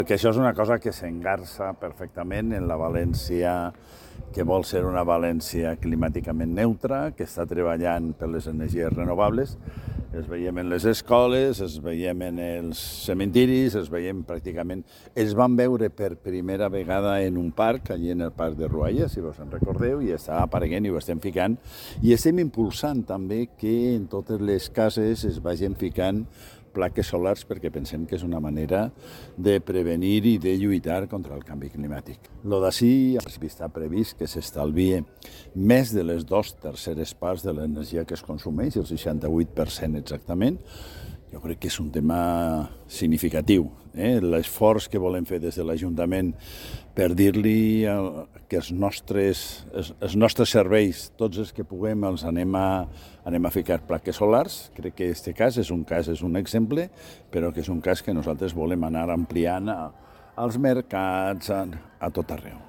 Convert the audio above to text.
Perquè això és una cosa que s'engarça perfectament en la València que vol ser una València climàticament neutra, que està treballant per les energies renovables. Es veiem en les escoles, es veiem en els cementiris, es veiem pràcticament... Es van veure per primera vegada en un parc, allí en el parc de Rualla, si vos en recordeu, i està apareguent i ho estem ficant. I estem impulsant també que en totes les cases es vagin ficant plaques solars perquè pensem que és una manera de prevenir i de lluitar contra el canvi climàtic. Lo d'ací està previst que s'estalvie més de les 2/3 parts de l'energia que es consumeix, el 68% exactament. Jo crec que és un tema significatiu. L'esforç que volem fer des de l'Ajuntament per dir-li que els nostres serveis, tots els que puguem, els anem a ficar plaques solars. Crec que aquest cas és un exemple, però que és un cas que nosaltres volem anar ampliant als mercats, a tot arreu.